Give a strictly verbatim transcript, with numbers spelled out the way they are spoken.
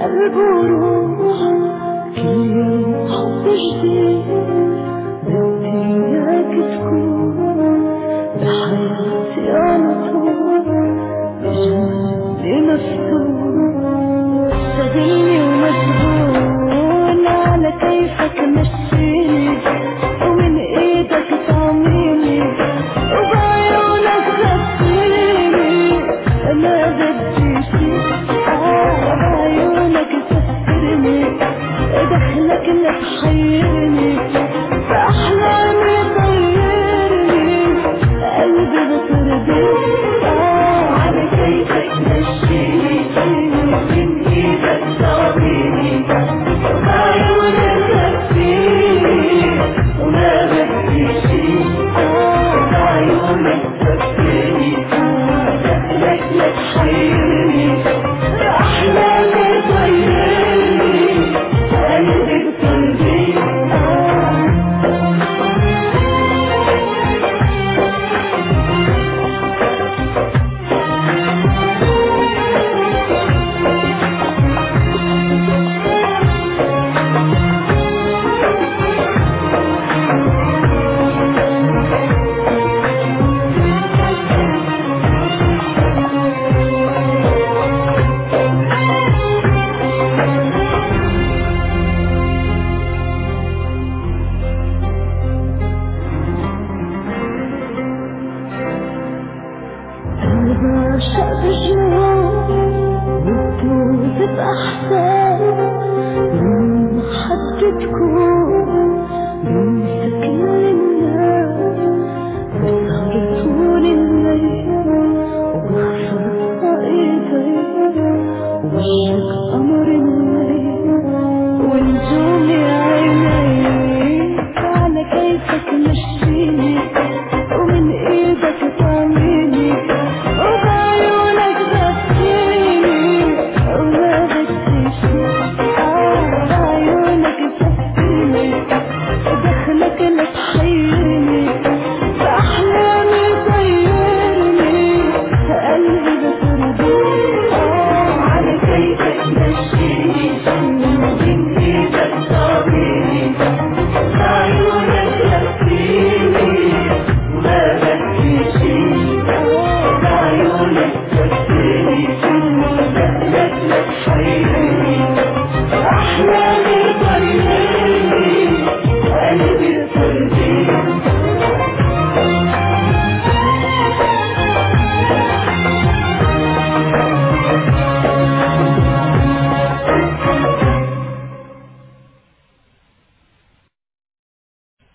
قلب وروح كل يوم حب جديد بدي إياك تكون بحياتي على طول بجنبي مفتون سدلني ومسجون على كيفك مشيني ومن ايدك تعميني وبعيونك تغطيني انا بدي شي بعيونك تسكرني دخلك لا تحيرني بأحلامي طيرني قلبي بطردي على كيفك مشيني من ايدك تعطيني وبعيونك تكفيني وما بدي شي بعيونك تكفيني دخلك لا تحيرني بأحلامي طيرني قلبي بطردي بعشق بجنون وتدوب بأحسان من حد تكون بمسك للناس بسهر طول الليل وبخفى ايدي ووشك قمر